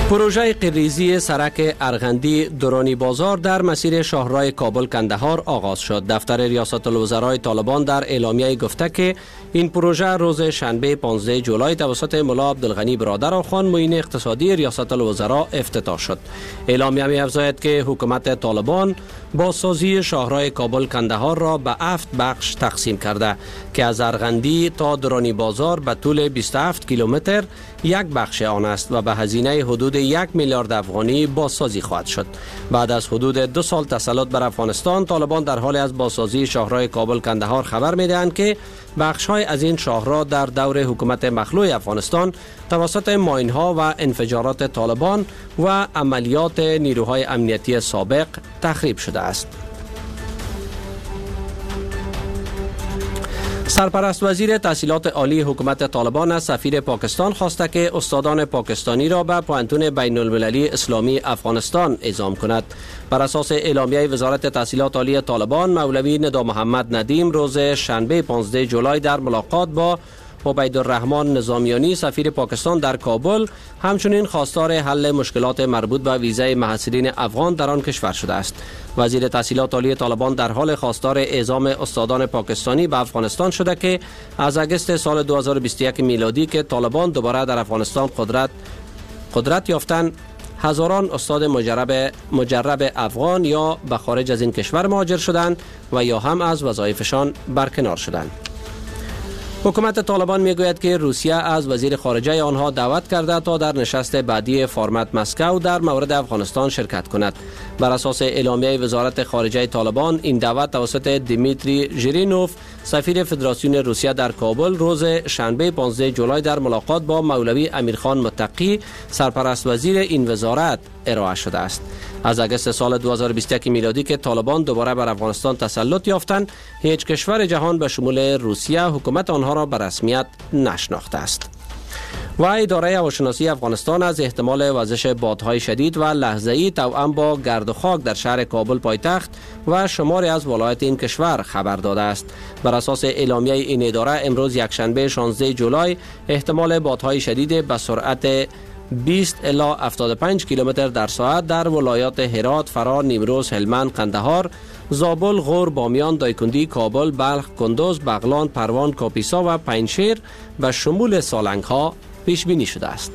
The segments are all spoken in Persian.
پروژه قرریزی سرک ارغندی درانی بازار در مسیر شاهراه کابل کندهار آغاز شد. دفتر ریاست الوزرای طالبان در اعلامیه گفته که این پروژه روز شنبه 15 جولای توسط ملا عبدالغنی برادرخان معین اقتصادی ریاست الوزرا افتتاح شد. اعلامیه می‌افزاید که حکومت طالبان بازسازی شاهراه کابل کندهار را به 7 بخش تقسیم کرده که از ارغندی تا درانی بازار به طول 27 کیلومتر یک بخش آن است و به هزینه حدود 1 میلیارد افغانی بازسازی خواهد شد. بعد از حدود 2 سال تسلط بر افغانستان، طالبان در حال از بازسازی شاهراه کابل کندهار خبر می‌دهند که بخش‌های از این شاهراه در دور حکومت مخلوع افغانستان توسط ماین‌ها و انفجارات طالبان و عملیات نیروهای امنیتی سابق تخریب شده است. سرپرست وزیر تحصیلات عالی حکومت طالبان از سفیر پاکستان خواسته که استادان پاکستانی را به پوهنتون بین المللی اسلامی افغانستان اعزام کند. بر اساس اعلامیه وزارت تحصیلات عالی طالبان، مولوی ندا محمد ندیم روز شنبه 15 جولای در ملاقات با عبیدالرحمن نظامیانی سفیر پاکستان در کابل همچنین خواستار حل مشکلات مربوط به ویزای محصلین افغان در آن کشور شده است. وزیر تحصیلات عالی طالبان در حال خواستار اعزام استادان پاکستانی به افغانستان شده که از اگست سال 2021 میلادی که طالبان دوباره در افغانستان قدرت یافتند، هزاران استاد مجرب افغان یا به خارج از این کشور مهاجر شدند و یا هم از وظایفشان برکنار شدند. حکومت طالبان میگوید که روسیه از وزیر خارجه آنها دعوت کرده تا در نشست بعدی فرمت مسکو در مورد افغانستان شرکت کند. بر اساس اعلامیه وزارت خارجه طالبان، این دعوت توسط دیمیتری ژیرینوف سفیر فدراسیون روسیه در کابل روز شنبه 15 جولای در ملاقات با مولوی امیرخان متقی سرپرست وزیر این وزارت ارائه شده است. از اگست سال 2021 میلادی که طالبان دوباره بر افغانستان تسلط یافتند، هیچ کشور جهان به شمول روسیه حکومت آنها را به رسمیت نشناخته است. و اداره هواشناسی افغانستان از احتمال وزش بادهای شدید و لحظه‌ای توأم با گرد و خاک در شهر کابل پایتخت و شماری از ولایات این کشور خبر داده است. بر اساس اعلامیه این اداره، امروز یکشنبه 16 جولای احتمال بادهای شدید به سرعت 20 الی 75 کیلومتر در ساعت در ولایات هرات، فرا، نیمروز، هلمند، قندهار، زابل، غور، بامیان، دایکندی، کابل، بلخ، کندوز، بغلان، پروان، کاپیسا و پنجشیر به شمول سالنگ ها پیش بینی شده است.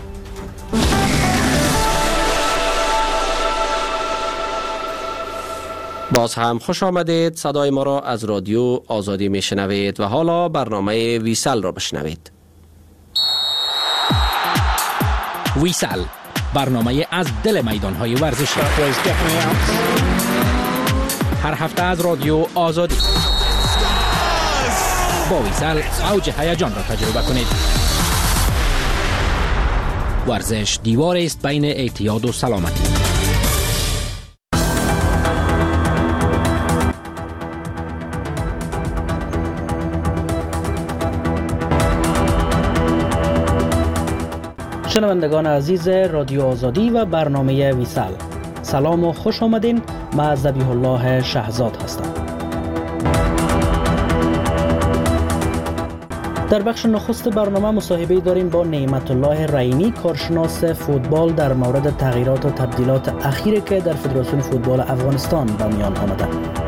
باز هم خوش آمدید. صدای ما را از رادیو آزادی می شنوید و حالا برنامه ویسل را بشنوید. ویسل، برنامه از دل میدان‌های ورزشی. هر هفته از رادیو آزادی. با ویسل اوج هیجان را تجربه کنید. ورزش دیوار است بین اعتیاد و سلامتی. شنوندگان عزیز رادیو آزادی و برنامه ویسل، سلام و خوش آمدین. من ذبیح الله شهزاد هستم. در بخش نخست برنامه مصاحبه داریم با نعمت الله رحیمی، کارشناس فوتبال، در مورد تغییرات و تبدیلات اخیری که در فدراسیون فوتبال افغانستان به میان آمده.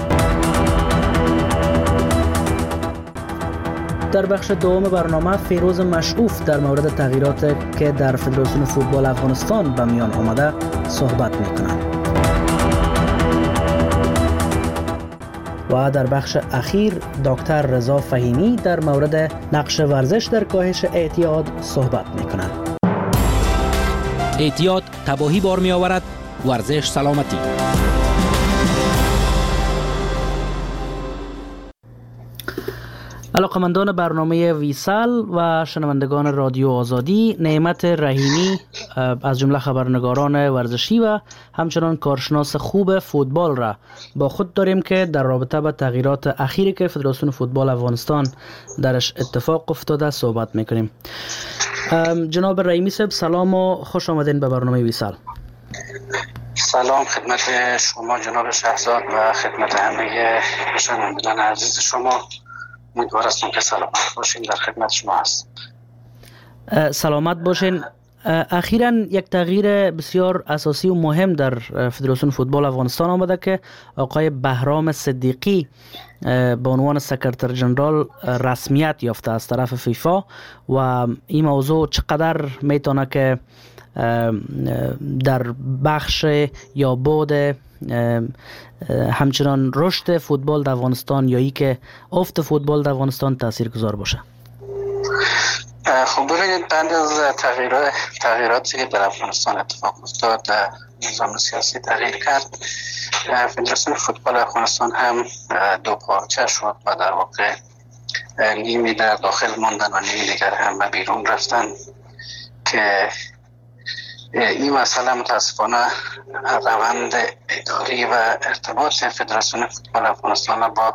در بخش دوم برنامه فیروز مشعوف در مورد تغییراتی که در فدراسیون فوتبال افغانستان به میان آمده صحبت میکنند. و در بخش اخیر دکتر رضا فهیمی در مورد نقش ورزش در کاهش اعتیاد صحبت میکنند. اعتیاد تباهی بار می آورد، ورزش سلامتی. علاقمندان برنامه ویسل و شنوندگان رادیو آزادی، نعمت رحیمی از جمله خبرنگاران ورزشی و همچنان کارشناس خوب فوتبال را با خود داریم که در رابطه با تغییرات اخیری که فدراسیون فوتبال افغانستان درش اتفاق افتاده صحبت میکنیم. جناب رحیمی صاحب، سلام و خوش آمدین به برنامه ویسل. سلام خدمت شما جناب شهزاد و خدمت همه شنوندگان عزیز شما. امیدوار هستم که سلامت باشین. در خدمت شما هست. سلامت باشین. اخیراً یک تغییر بسیار اساسی و مهم در فدراسیون فوتبال افغانستان آمده که آقای بهرام صدیقی به عنوان سکرتر جنرال رسمیت یافته از طرف فیفا و این موضوع چقدر میتونه که در بخش یا بعد همچنان رشد فوتبال در افغانستان یا ای که افت فوتبال در افغانستان تاثیرگذار باشه؟ خب ببینید، بعد از تغییراتی که در افغانستان اتفاق افتاد، نظام سیاسی تغییر کرد، فدراسیون فوتبال افغانستان هم دو پارچه شد و در واقع نیمی در داخل ماندن و نیمی دیگر هم به بیرون رفتن که این مسئله متاسفانه روند اداری و ارتباط فدراسیون فوتبال افغانستان با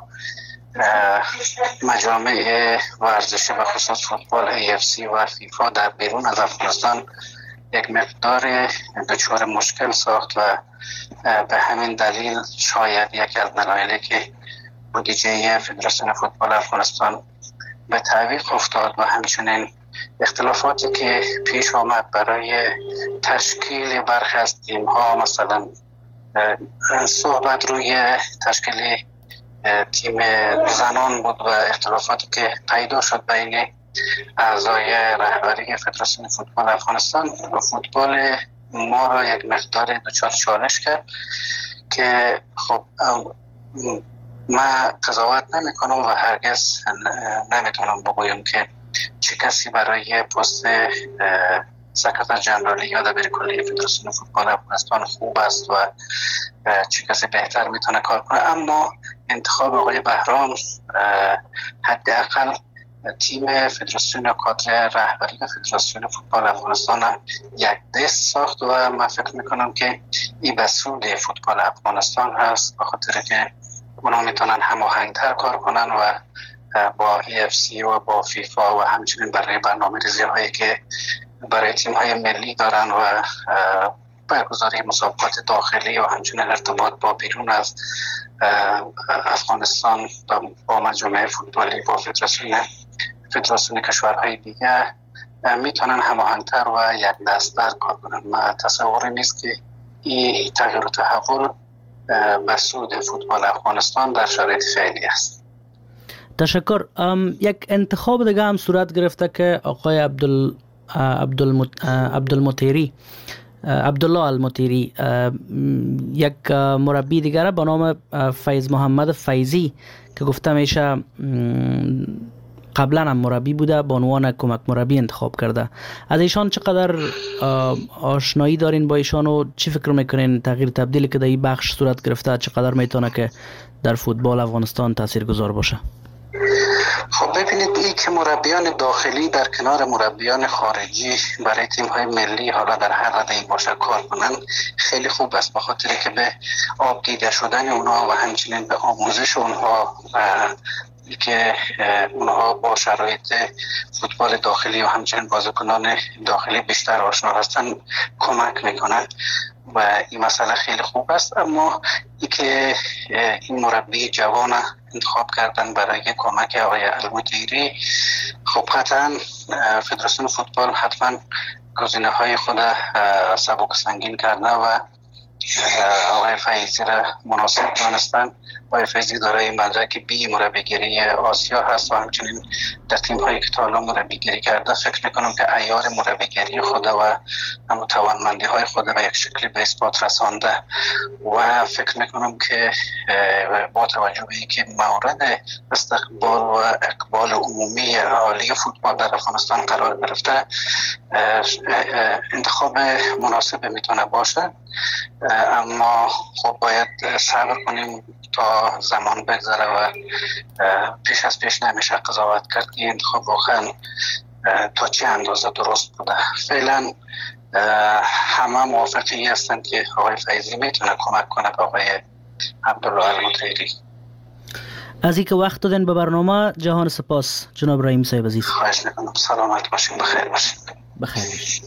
مجامع ورزشی و خصوص فوتبال AFC و فیفا در بیرون از افغانستان یک مقدار دچار مشکل ساخت و به همین دلیل شاید یکی از دلایلی که بودجه فدراسیون فوتبال افغانستان به تعویق افتاد و همچنین اختلافاتی که پیش آمد برای تشکیل برخی از تیم ها، مثلا صحبت روی تشکیل تیم زنان بود و اختلافاتی که پیدا شد بین اعضای رهبری فدراسیون فوتبال افغانستان و فوتبال ما را یک مقدار دچار چالش کرد که خب من قضاوت نمی کنم و هرگز نمیتونم بگویم که چه کسی برای پست سکرتر جنرالی یا دبیر کلی فدراسیون فوتبال افغانستان خوب است و چه کسی بهتر میتونه کار کنه، اما انتخاب آقای بهرام حداقل تیم فدراسیون و کادر رهبری فدراسیون فوتبال افغانستان یک دست ساخت و من فکر میکنم که این به سود فوتبال افغانستان هست، به خاطر که اونا میتونن هماهنگتر کار کنن و با AFC و با فیفا و همچنین برای برنامه‌ریزی هایی که برای تیم های ملی دارن و برگزاری مسابقات داخلی و همچنین ارتباط با بیرون از افغانستان با مجامع فوتبالی با فدراسیون کشورهای دیگه میتونن هماهنگتر و یک دست‌تر کار کنن. من تصوری نیست که این تغییر و تحول به سود فوتبال افغانستان در شرایط فعلی است. تشکر. یک انتخاب دیگه هم صورت گرفته که آقای عبدالله المطیری، یک مربی دیگر به نام فیض محمد فیضی که گفته میشه قبلا هم مربی بوده، به عنوان کمک مربی انتخاب کرده. از ایشان چقدر آشنایی دارین با ایشان و چی فکر میکنین تغییر تبدیلی که در این بخش صورت گرفته چقدر میتونه که در فوتبال افغانستان تاثیرگذار باشه؟ خب ببینید، این که مربیان داخلی در کنار مربیان خارجی برای تیم‌های ملی حالا در هر رده‌ای باشه کار کنن خیلی خوب است، به خاطر که به آب دیده شدن اونها و همچنین به آموزش اونها که اونها با شرایط فوتبال داخلی و همچنین بازیکنان داخلی بیشتر آشنا هستن کمک میکنن و این مسئله خیلی خوب است. اما ای که این مربی جوان انتخاب کردن برای کمک آقای المطیری، خب قطعا فدراسیون فوتبال حتما گزینه های خود سبک سنگین کرده و آقای فیضی را مناسب دانستن. آقای فیضی دارای مدرک بی مربیگری آسیا هست و همچنین در تیم هایی که تا حالا مربیگری کرده فکر میکنم که عیار مربیگری خود و توانمندی های خود به یک شکلی به اثبات رسانده و فکر میکنم که با توجه به اینکه مورد استقبال و اقبال عمومی عالی فوتبال در افغانستان قرار گرفته انتخاب مناسب میتونه باشه، اما خب باید صبر کنیم تا زمان بگذره و پیش از پیش نمیشه قضاوت کرد که انتخاب واقعا تا چه اندازه درست بوده. فعلا همه موافقی هستند که آقای فیضی میتونه کمک کنه به آقای عبدالله المطیری. از اینکه وقت دادن به برنامه جهان سپاس جناب رحیم صاحب عزیز. خواهش میکنم. سلامت باشین، بخیر باشین. بخیر باشین.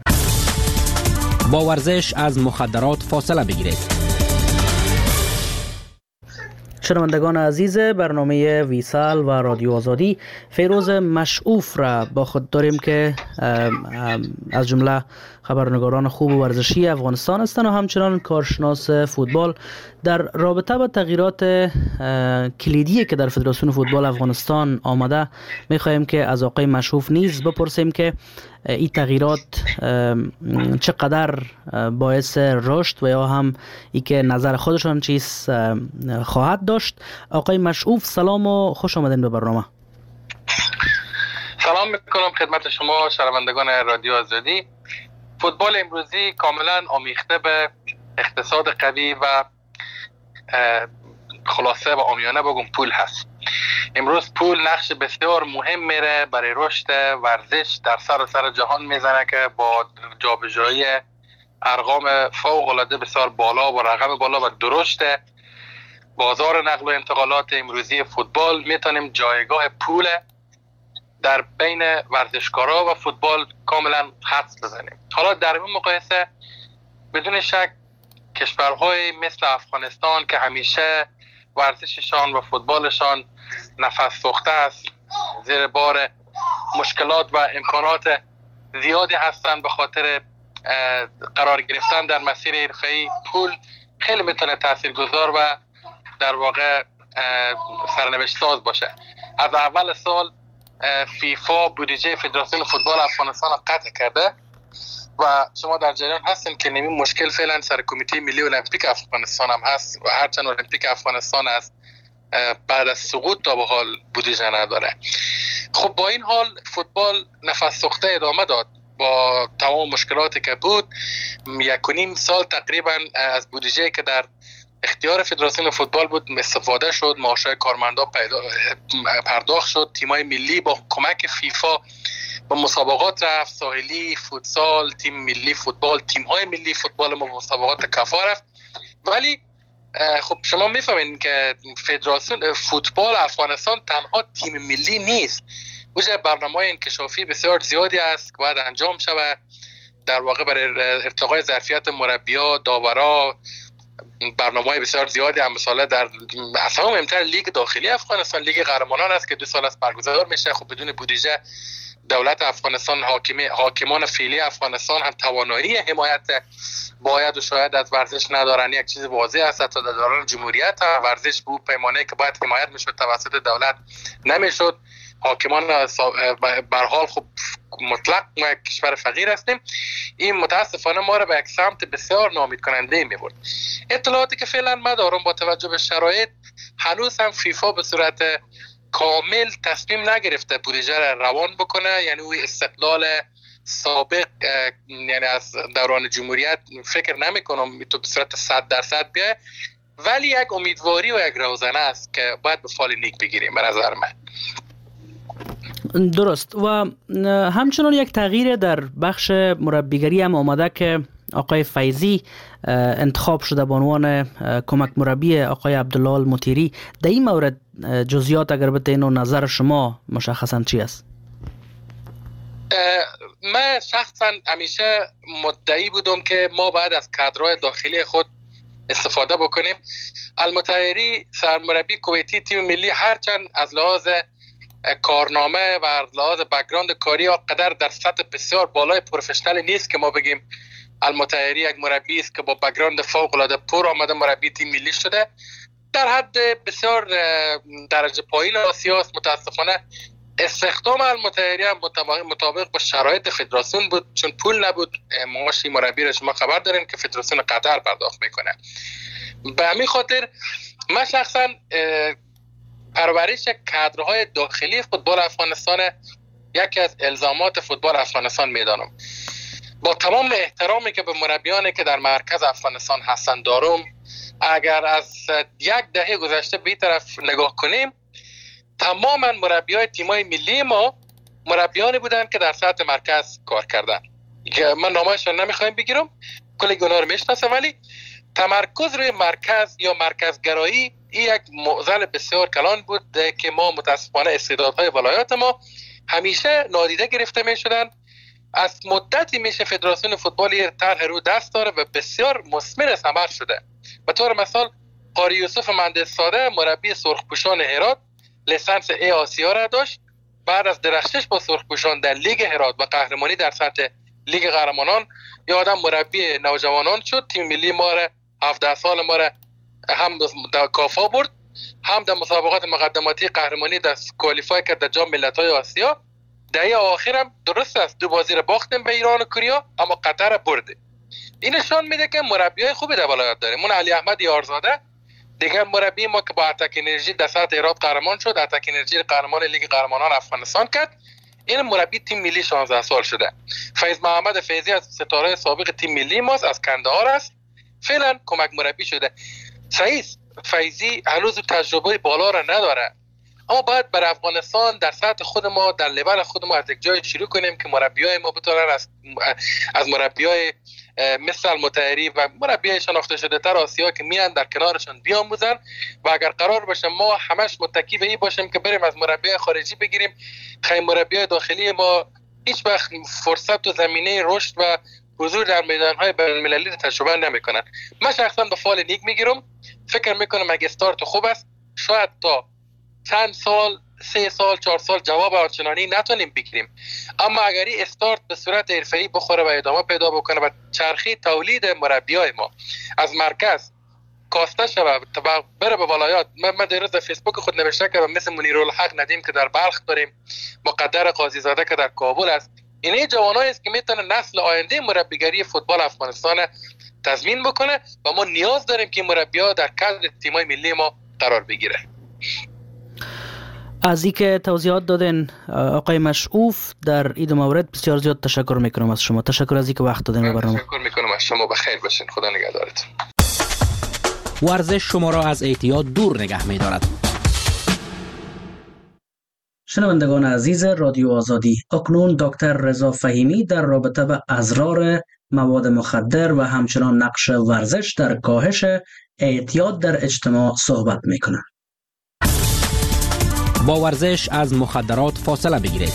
با ورزش از مخدرات فاصله بگیرید. شنوندگان عزیز برنامه ویسال و رادیو آزادی، فیروز مشعوف را با خود داریم که از جمله خبرنگاران خوب و ورزشی افغانستان هستند و همچنان کارشناس فوتبال. در رابطه با تغییرات کلیدی که در فدراسیون فوتبال افغانستان آمده، می‌خواهیم که از آقای مشعوف نیز بپرسیم که این تغییرات چقدر باعث رشد و یا هم ای که نظر خودشان چیز خواهد داشت. آقای مشعوف سلام و خوش آمدین به برنامه. سلام میکنم خدمت شما شنوندگان رادیو آزادی. فوتبال امروزی کاملا آمیخته به اقتصاد قوی و خلاصه و عامیانه بگم پول هست. امروز پول نقش بسیار مهم میره برای رشد ورزش در سراسر جهان میزنه که با جابجایی ارقام فوق العاده بسیار بالا و رقم بالا و درشت بازار نقل و انتقالات امروزی فوتبال میتونیم جایگاه پول در بین ورزشکارا و فوتبال کاملا حدس بزنیم. حالا در این مقایسه بدون شک کشورهای مثل افغانستان که همیشه ورزششان و فوتبالشان نفس سوخته است، زیر بار مشکلات و امکانات زیادی هستند، به خاطر قرار گرفتن در مسیر حرفه‌ای پول خیلی میتونه تاثیرگذار و در واقع سرنوشت ساز باشه. از اول سال فیفا بودجه فدراسیون فوتبال افغانستان قطع کرده و شما در جریان هستین که نمی مشکل فعلا سر کمیته ملی المپیک افغانستان هم هست و هرچند المپیک افغانستان از بعد از سقوط تا به حال بودجه نداره. خب با این حال فوتبال نفس سوخته ادامه داد با تمام مشکلاتی که بود. 1.5 سال تقریبا از بودجه که در اختیار فدراسیون فوتبال بود استفاده شد، معاشهای کارمندان پرداخت شد، تیمای ملی با کمک فیفا با مسابقات رفت، ساحلی، فوتسال، تیم ملی فوتبال، تیم‌های ملی فوتبال ما مسابقات کفا رفت. ولی خب شما میفهمین که فدراسیون فوتبال افغانستان تنها تیم ملی نیست. وجه برنامه‌های انکشافی بسیار زیادی است که باید انجام شود در واقع برای ارتقای ظرفیت مربی‌ها، داورا. برنامه‌های بسیار زیادی هم مثلا در اصلا مهمتر لیگ داخلی افغانستان، لیگ قهرمانان است که 2 سال است برگزار میشه. خب بدون بودجه دولت افغانستان، حاکمان فعلی افغانستان هم توانایی حمایت باید و شاید از ورزش ندارن. یک چیز واضح است تا در دوران جمهوریت ورزش بود پیمانه که باید حمایت میشد توسط دولت نمیشد. حاکمان به حال خب مطلق ما کشور فقیر هستیم. این متاسفانه ما را به یک سمت بسیار ناامید کننده میبرد. اطلاعاتی که فعلا ما دارم با توجه به شرایط هنوز هم فیفا به صورت کامل تصمیم نگرفته بودجه را روان بکنه، یعنی او استقلال سابق یعنی از دوران جمهوریت فکر نمیکنم تو به صورت 100% بیه، ولی یک امیدواری و یک روزنه است که باید به فال نیک بگیریم به نظر من. درست. و همچنان یک تغییر در بخش مربیگری هم آمده که آقای فیضی انتخاب شده به عنوان کمک مربی آقای عبدالله المطیری. در این مورد جزئیات اگر بتین و نظر شما مشخصا چی است؟ من شخصا همیشه مدعی بودم که ما باید از کادرهای داخلی خود استفاده بکنیم. المطیری سرمربی کویتی تیم ملی هرچند از لحاظ کارنامه و از لحاظ بک‌گراند کاری قدر در سطح بسیار بالای پروفشنال نیست که ما بگیم المطیری یک مربی است که با بک‌گراند فوق العاده پر آمده مربی تیم ملی شده. در حد بسیار درجه پایین آسیا است. متاسفانه استخدام المطیری هم مطابق با شرایط فدراسیون بود، چون پول نبود. معاش مربی را شما خبر دارین که فدراسیون قطر پرداخت میکنه. به همین خاطر من شخصا پرورش کادرهای داخلی فوتبال افغانستان یکی از الزامات فوتبال افغانستان میدانم. با تمام احترامی که به مربیانی که در مرکز افغانستان هستند دارم، اگر از 1 دهه گذشته به این طرف نگاه کنیم، تماما مربیای تیمای ملی ما مربیانی بودند که در سطح مرکز کار کردن. من نامه‌شون نمیخوایم بگیرم، کلی گناه رو میشناسم، ولی تمرکز روی مرکز یا مرکزگرایی این یک معضل بسیار کلان بود که ما متاسفانه استعدادهای ولایات ما همیشه نادیده گرفته می شدن. از مدتی میشه فدراسیون فوتبال طرح رو دست داره و بسیار مثمر ثمر شده. به طور مثال قاری یوسف مهندس ساده مربی سرخپوشان هرات لیسانس ای آسیا را داشت. بعد از درخشش با سرخپوشان در لیگ هرات و قهرمانی در سطح لیگ قهرمانان یادم مربی نوجوانان شد. تیم ملی ما را 17 سال ما را هم در کافا برد، هم در مسابقات مقدماتی قهرمانی در کوالیفای کرد در جام ملت‌های آسیا. دهه آخرم درست است 2 بازی را باختیم به ایران و کوریا، اما قطر را برده. این نشان میده که مربیای خوبی در ولایت داریم. من علی احمد یارزاده دیگه مربی ما که با اتک انرژی در سطح هرات قهرمان شد، اتک انرژی قهرمان لیگ قهرمانان افغانستان کرد. این مربی تیم ملی 16 سال شده. فیض محمد فیضی از ستاره سابق تیم ملی ماست، از کندهار است، فعلا کمک مربی شده. سعید فیضی هنوز تجربه بالا را نداره، اما باید بر افغانستان در سطح خود ما در لول خود ما از یک جای شروع کنیم که مربیای ما بتونن از مربیای مثل المطهری و مربیای شناخته شده تر آسیا که میان در کنارشون بیاموزن و اگر قرار باشه ما همش متکی به این باشیم که بریم از مربیای خارجی بگیریم، خیلی مربیای داخلی ما هیچ وقت فرصت و زمینه رشد و حضور در میدانهای بین‌المللی تجربه نمیکنن. من شخصا به فال لیگ میگیرم، فکر میکنم اگه استارت خوب است شاید تا چند سال 3 سال 4 سال جواب آنچنانی نتونیم بگیریم، اما اگر این استارت به صورت حرفه‌ای بخوره و ادامه پیدا بکنه و چرخی تولید مربیای ما از مرکز کاسته شود و بره به ولایات. من در روز فیسبوک خود نوشته کردم مثل منیرالحق ندیم که در بلخ داریم، مقدر قاضی زاده که در کابل است. این جوانایی است که میتونه نسل آینده مربیگری فوتبال افغانستان تضمین بکنه و ما نیاز داریم که مربی‌ها در کادر تیم‌های ملی ما قرار بگیره. از اینکه توضیحات دادین آقای مشعوف در این مورد بسیار زیاد تشکر میکنم از شما. تشکر از اینکه وقت دادین به برنامه. تشکر میکنم از شما. بخیر باشین. خدا نگهدارتون. ورزش شما را از اعتیاد دور نگه می‌دارد. شنوندگان عزیز رادیو آزادی، اکنون دکتر رضا فهیمی در رابطه با اضرار مواد مخدر و همچنان نقش ورزش در کاهش اعتیاد در اجتماع صحبت میکنند. با ورزش از مخدرات فاصله بگیرید.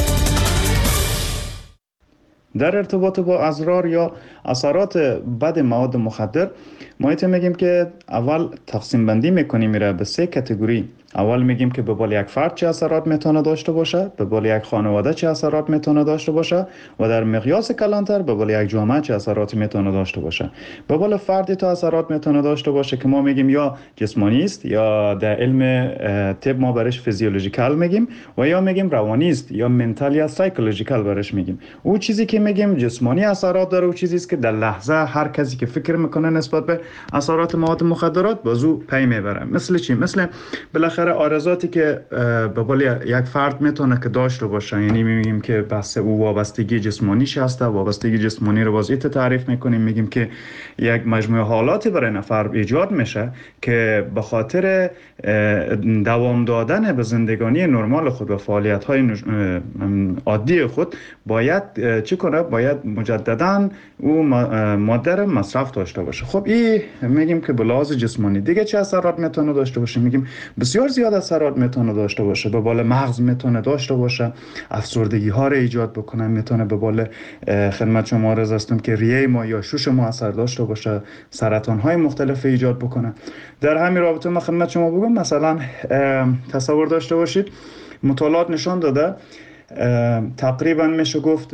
در ارتباط با اضرار یا اثرات بد مواد مخدر ما میگیم که اول تقسیم بندی میکنیم میره به 3 کاتگوری. اول میگیم که به بال یک فرد چه اثرات میتونه داشته باشه، به بال یک خانواده چه اثرات میتونه داشته باشه و در مقیاس کلانتر به بال یک جامعه چه اثراتی میتونه داشته باشه. به بال فردی تا اثرات میتونه داشته باشه که ما میگیم یا جسمانی است یا در علم طب ما برش فیزیولوژیکال میگیم و یا میگیم روانی است یا منتال یا سایکولوژیکال برش میگیم. او چیزی که میگیم جسمانی اثرات داره او چیزی است که در لحظه هر کسی که فکر میکنه نسبت به اثرات مواد مخدرات بازو پی میبره. مثل چی؟ مثل بالاخره آرزاتی که به قول یک فرد میتونه که داشته باشه، یعنی میگیم که بس او وابستگی جسمانیش هسته. وابستگی جسمانی رو وضعیت تعریف میکنیم، میگیم که یک مجموعه حالاتی برای نفر ایجاد میشه که به خاطر دوام دادن به زندگانی نرمال خود و فعالیت های عادی خود باید چی کنه؟ باید مجددا او ماده رو مصرف داشته باشه. خب این میگیم که به لحاظ جسمانی. دیگه چه اثرات میتونه داشته باشه؟ میگیم بسیار زیاد اثرات میتونه داشته باشه. به بال مغز میتونه داشته باشه، افسردگی ها رو ایجاد بکنه، میتونه به بال خدمت شما عرض هستم که ریه ما یا شوش ما اثر داشته باشه، سرطان های مختلف ایجاد بکنه. در همین رابطه من خدمت شما بگم مثلا تصور داشته باشید مطالعات نشان داده تقریبا میشه گفت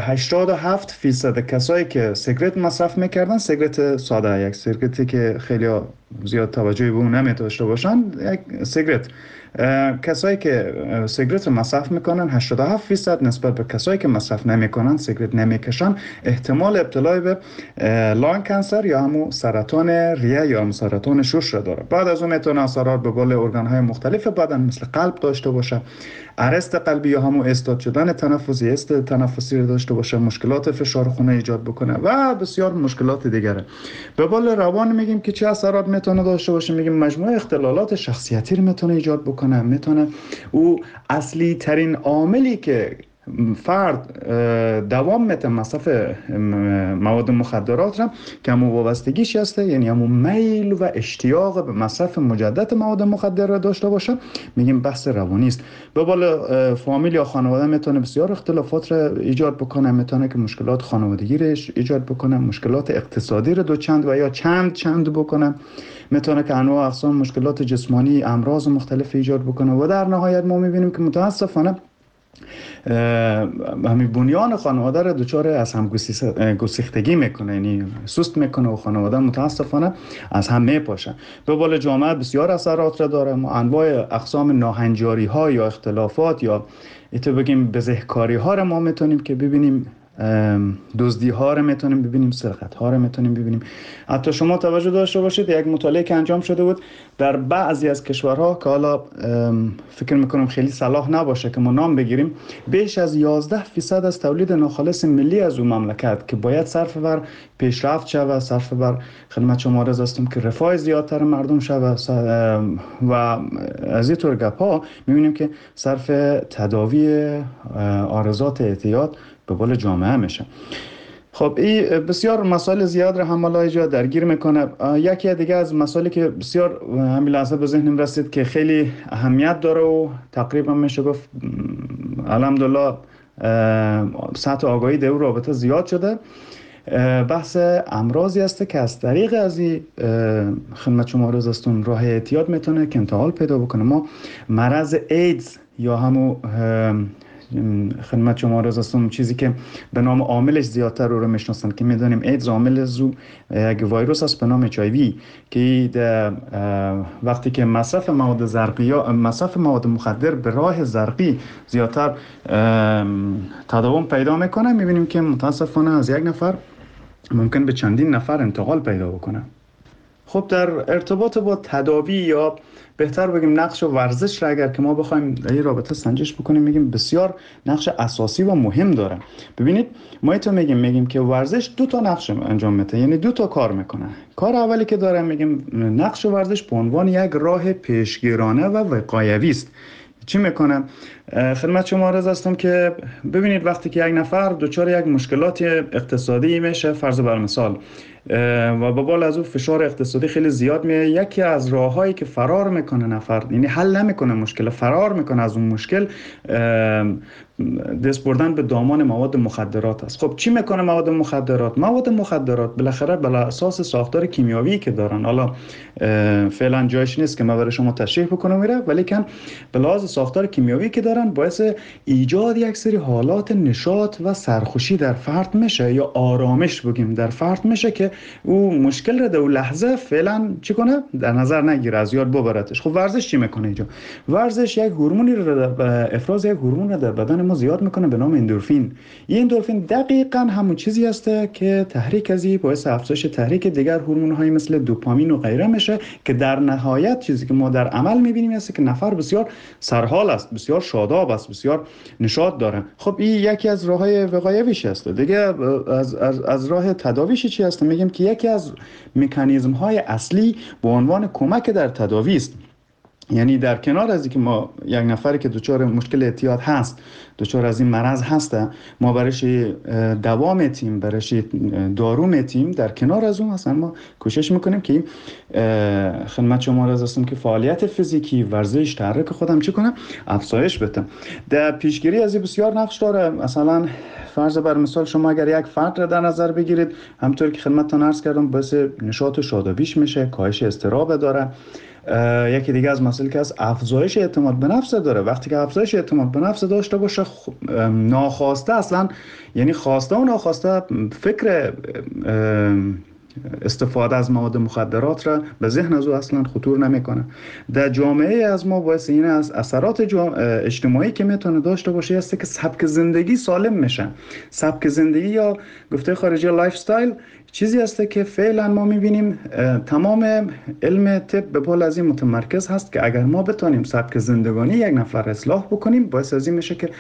87% کسایی که سیگرت مصرف میکردن، سیگرت ساده، یک سیگرتی که خیلی زیاد توجهی به اون نمیداشته باشن، یک سیگرت، کسایی که سیگرت مصرف میکنن 87% نسبت به کسایی که مصرف نمیکنن، سیگرت نمیکشن، احتمال ابتلا به لان کانسر یا همون سرطان ریه یا هم سرطان شش را داره. بعد از اون میتونه اثرات به قول ارگان های مختلف بدن مثل قلب داشته باشه، ارست قلبی یا همون استاد شدن تنفسی، است تنفسی رو داشته باشه، مشکلات فشار خون ایجاد بکنه و بسیار مشکلات دیگره. به قول روان میگیم که چه اثرات میتونه داشته باشه، میگیم مجموعه اختلالات شخصیتی رو میتونه ایجاد بکنه. میتونه او اصلی ترین عاملی که فرد دوام میته مصرف مواد مخدرات را که همون وابستگیش هسته، یعنی همون میل و اشتیاق به مصرف مجدد مواد مخدر را داشته باشه، میگیم بحث روانی است. به بالا فامیل یا خانواده میتونه بسیار اختلافات را ایجاد بکنه، میتونه که مشکلات خانوادگی را ایجاد بکنه، مشکلات اقتصادی را دوچند و یا چند بکنه، میتونه که انواع اقسام مشکلات جسمانی، امراض مختلف ایجاد بکنه و در نهایت ما میبینیم که متاسفانه همین بنیان خانواده را دچار از هم گسیختگی میکنه، یعنی سست میکنه و خانواده متاسفانه از هم میپاشه. به بالا جامعه بسیار اثرات را داره. ما انواع اقسام ناهنجاری ها یا اختلافات یا ایتو بگیم بزهکاری ها را ما میتونیم که ببینیم، دزدی ها رو میتونیم ببینیم، سرقت ها رو میتونیم ببینیم. حتی شما توجه داشته باشید یک مطالعه که انجام شده بود در بعضی از کشورها که حالا فکر میکنم خیلی صلاح نباشه که ما نام بگیریم، بیش از 11% از تولید ناخالص ملی از اون مملکت که باید صرف بر پیشرفت شود، صرف بر خدمت شما عرض هستم که رفاه زیادتر مردم شود و از این طور گپ ها میبینیم که صرف تداوی عارضات اعتیاد به بال جامعه میشه. خب این بسیار مسائل زیاد رو هم اینجا درگیر میکنه. یکی دیگه از مسائلی که بسیار همین لحظه به ذهنم رسید که خیلی اهمیت داره و تقریبا میشه گفت الحمدلله سطح آگاهی در رابطه زیاد شده، بحث امراضی است که از طریق از این خدمت شما عرض هستم راه اعتیاد میتونه که انتقال پیدا بکنه. ما مرض ایدز یا همون خدمت شما عرض هستم چیزی که به نام عاملش زیادتر رو میشناسن که میدونیم ایدز عامل زو یک ویروس است به نام HIV که وقتی که مصرف مواد زرقی یا مصرف مواد مخدر به راه زرقی زیادتر تداوم پیدا میکنه، میبینیم که متاسفانه از یک نفر ممکن به چندین نفر انتقال پیدا بکنه. خب در ارتباط با تداوی یا بهتر بگیم نقش ورزش را اگر که ما بخوایم در این رابطه سنجش بکنیم، میگیم بسیار نقش اساسی و مهم داره. ببینید ما ایتو میگیم که ورزش دو تا نقش انجام میده، یعنی دو تا کار میکنه. کار اولی که داره میگیم نقش ورزش به عنوان یک راه پیشگیرانه و وقایوی است. چی میکنه؟ خدمت شما عرض هستم که ببینید وقتی که یک نفر دچار یک مشکلات اقتصادی میشه، فرض بر مثال، و به بالا از اون فشار اقتصادی خیلی زیاد میه، یکی از راههایی که فرار میکنه نفر، یعنی حل نمیکنه مشکل، فرار میکنه از اون مشکل، دست بردن به دامان مواد مخدرات است. خب چی میکنه مواد مخدرات؟ مواد مخدرات بالاخره بر اساس ساختار کیمیاوی که دارن، حالا فعلا جایش نیست که من برای شما تشریح بکنم میره، ولی کن به لحاظ ساختار کیمیاوی که دارن باعث ایجاد یک سری حالات نشاط و سرخوشی در فرد میشه یا آرامش بگیم در فرد میشه که او مشکل رو در لحظه فعلا چی کنه؟ در نظر نگیره، از یاد ببرتش. خب ورزش چی میکنه اینجا؟ ورزش یک هورمونی رو افراز یک هورمون رو در بدن ما زیاد میکنه به نام اندورفین. این اندورفین دقیقاً همون چیزی است که تحریک ازی باعث افزایش تحریک دیگر هورمون‌های مثل دوپامین و غیره میشه که در نهایت چیزی که ما در عمل میبینیم است که نفر بسیار سرحال است، بسیار شاداب است، بسیار نشاط داره. خب این یکی از راههای وقایویش است. دیگه از راه تداویش چی است؟ میگیم که یکی از مکانیزم‌های اصلی به عنوان کمک در تداوی است. یعنی در کنار از اینکه ما یک نفری که دچار مشکل اعتیاد هست، دچار از این مرض هسته، ما برایش دوا میتیم، برایش دارو میتیم، در کنار از اون اصلا ما کوشش میکنیم که خدمت شما عرض هستم که فعالیت فیزیکی، ورزش، تحرک خودم چی کنم؟ افزایش بدم. در پیشگیری از این بسیار نقش داره. مثلا فرض بر مثال شما اگر یک فرد را در نظر بگیرید، همونطور که خدمتتون عرض کردم باعث نشاط و شادابیش میشه، کاهش اضطراب داره. یکی دیگه از مسائلی که از افزایش اعتماد به نفس داره. وقتی که افزایش اعتماد به نفس داشته باشه، ناخواسته اصلا، یعنی خواسته و ناخواسته فکر استفاده از مواد مخدرات را به ذهن از او اصلا خطور نمیکنه. در جامعه از ما باعث این از اثرات اجتماعی که میتونه داشته باشه است که سبک زندگی سالم میشه. سبک زندگی یا گفته خارجی لایف استایل چیزی است که فعلا ما میبینیم تمام علم طب به پال از این متمرکز هست که اگر ما بتونیم سبک زندگانی یک نفر اصلاح بکنیم، باعث از این میشه که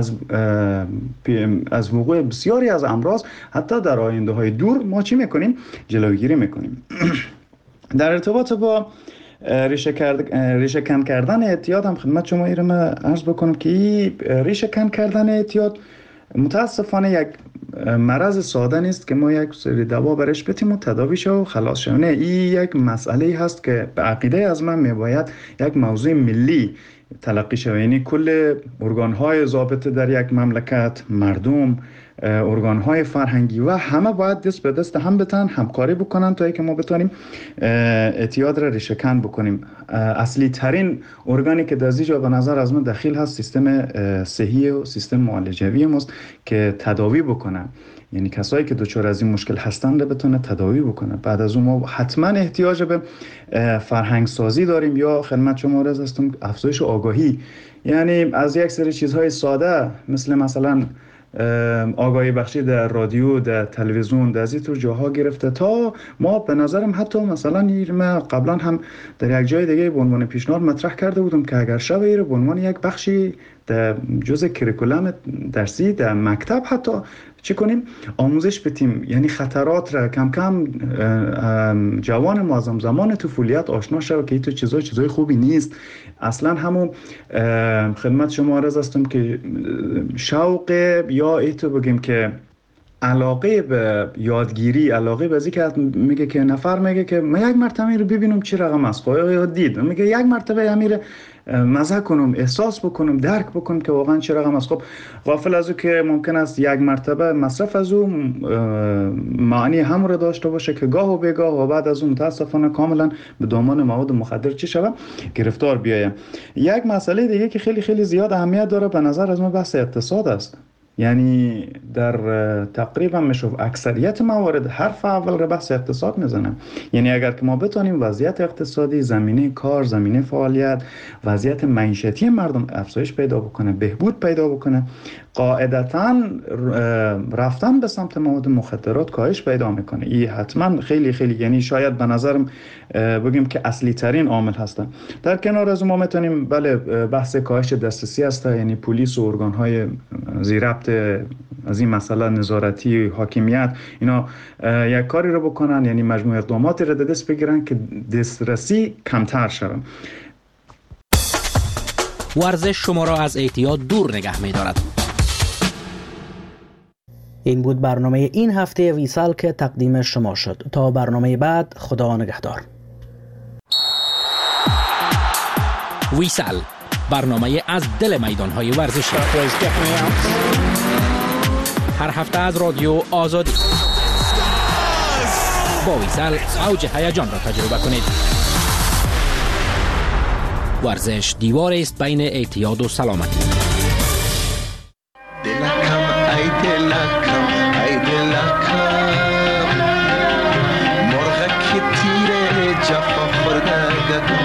از وقوع بسیاری از امراض حتی در آینده های دور ما چی میکنیم؟ جلوگیری میکنیم. در ارتباط با ریشه کن کردن اعتیاد هم خدمت شما ایرم عرض بکنم که ریشه کن کردن اعتیاد متاسفانه یک مرض ساده نیست که ما یک سری دوا برش بتیم و تداوی شو و خلاص شو. نه، این یک مسئله هست که به عقیده از من میباید یک موضوع ملی تلقی شود. یعنی کل ارگان‌های ضابطه در یک مملکت، مردم، ارگان‌های فرهنگی و همه باید دست به دست هم بتن، همکاری بکنن تا اینکه ما بتونیم اعتیاد را ریشه کن بکنیم. اصلی ترین ارگانی که در اینجا به نظر از من دخیل هست سیستم صحی و سیستم معالجوی ماست که تداوی بکنن. یعنی کسایی که دچار از این مشکل هستن رو بتونه تداوی بکنه. بعد از اون ما حتما احتیاج به فرهنگ سازی داریم یا خدمت شما عرض هستم افزایش آگاهی. یعنی از یک سری چیزهای ساده مثلا آگاهی بخشی در رادیو، در تلویزیون، در این طور جاها گرفته تا ما به نظرم حتی مثلا ما قبلا هم در یک جای دیگه به عنوان پیشنهاد مطرح کرده بودم که اگر شب به عنوان یک بخشی در جزء کریکولم درسی در مکتب حتی چی کنیم آموزش بدیم. یعنی خطرات را کم کم جوان معظم زمان طفولیت آشنا شود که این تو چیزای خوبی نیست. اصلا همون خدمت شما عرض هستم که شوق یا ایتو بگیم که علاقه به یادگیری، علاقه به که میگه که نفر میگه که من یک مرتبه رو ببینم چی رقم است، یا دید میگه یک مرتبه امیر مزه کنم، احساس بکنم، درک بکنم که واقعا چه رقم است. خب غافل از او که ممکن است یک مرتبه مصرف از او معنی هم رو داشته باشه که گاه و بیگاه و بعد از اون متاسفانه کاملا به دامان مواد مخدر چی شود گرفتار بیایم. یک مسئله دیگه که خیلی خیلی زیاد اهمیت داره به نظر از من بحث اقتصاد است. یعنی در تقریبا میشه اکثریت موارد حرف اول رو بحث اقتصاد میزنم. یعنی اگر که ما بتونیم وضعیت اقتصادی، زمینه کار، زمینه فعالیت، وضعیت معیشتی مردم افزایش پیدا بکنه، بهبود پیدا بکنه، قاعدتاً رفتن به سمت مواد مخدرات کاهش پیدا میکنه. این حتما خیلی خیلی یعنی شاید به نظرم بگیم که اصلی ترین عامل هستن. در کنار از ما میتونیم بله بحث کاهش دسترسی هست، یعنی پلیس و ارگان‌های زیربط از این مسئله نظارتی حاکمیت اینا یک کاری رو بکنن، یعنی مجموع اقداماتی رو دست بگیرن که دسترسی کمتر شود. ورزش شما را از اعتیاد دور نگه می‌دارد. این بود برنامه این هفته ویسال که تقدیم شما شد. تا برنامه بعد خدا نگهدار. ویسال برنامه از دل میدان‌های ورزشی هر هفته از رادیو آزادی. با ویسال اوج هیجان را تجربه کنید. ورزش دیوار است بین اعتیاد و سلامتی. دلکم ای دلکم ای دلکم مرغک تیر جفا خورده